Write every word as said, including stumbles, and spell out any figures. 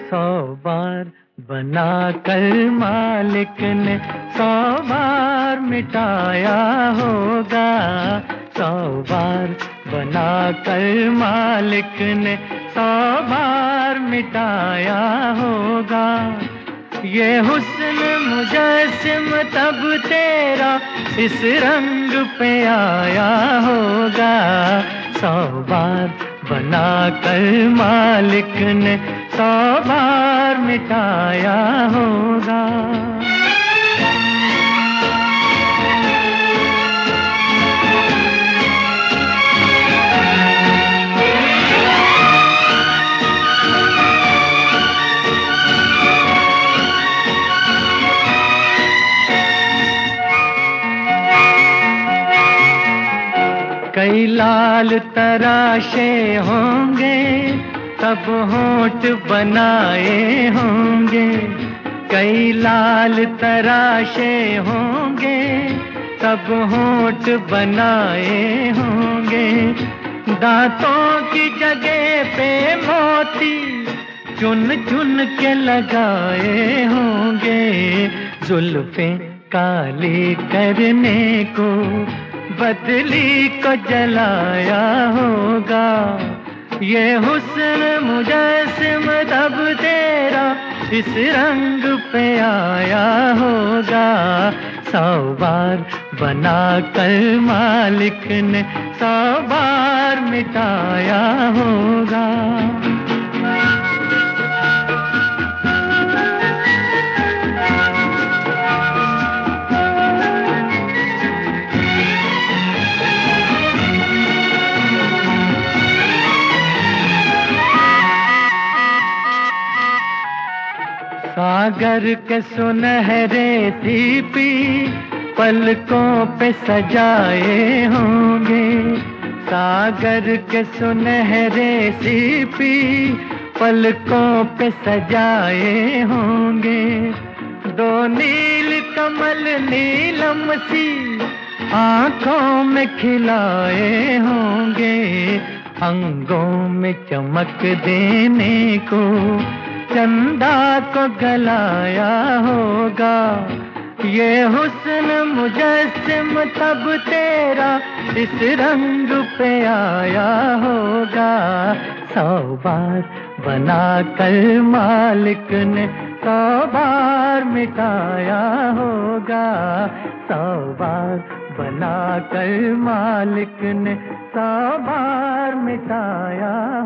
सौ बार बना कर मालिक ने सौ बार मिटाया होगा। सौ बार बना कर मालिक ने सौ बार मिटाया होगा। ये हुस्न मुजस्सिम तब तेरा इस रंग पे आया होगा। सौ बार बना कर मालिक ने सौ बार मिटाया होगा। कई लाल तराशे होंगे तब होंठ बनाए होंगे। कई लाल तराशे होंगे तब होंठ बनाए होंगे। दांतों की जगह पे मोती चुन चुन के लगाए होंगे। जुल्फें काली करने को बदली को जलाया होगा। ये हुस्न मुजस्सिम तब तेरा इस रंग पे आया होगा। सौ बार बना कर मालिक ने सौ बार मिटाया होगा। सागर के सुनहरे सीपी पलकों पे सजाए होंगे। सागर के सुनहरे सीपी पलकों पे सजाए होंगे। दो नील कमल नीलम सी आंखों में खिलाए होंगे। अंगों में चमक देने को चंदा को गलाया होगा। ये हुस्न मुजस्सिम तब तेरा इस रंग पे आया होगा। सौ बार बना कर मालिक ने सौ बार मिटाया होगा। सौ बार बना कर मालिक ने सौ बार मिटाया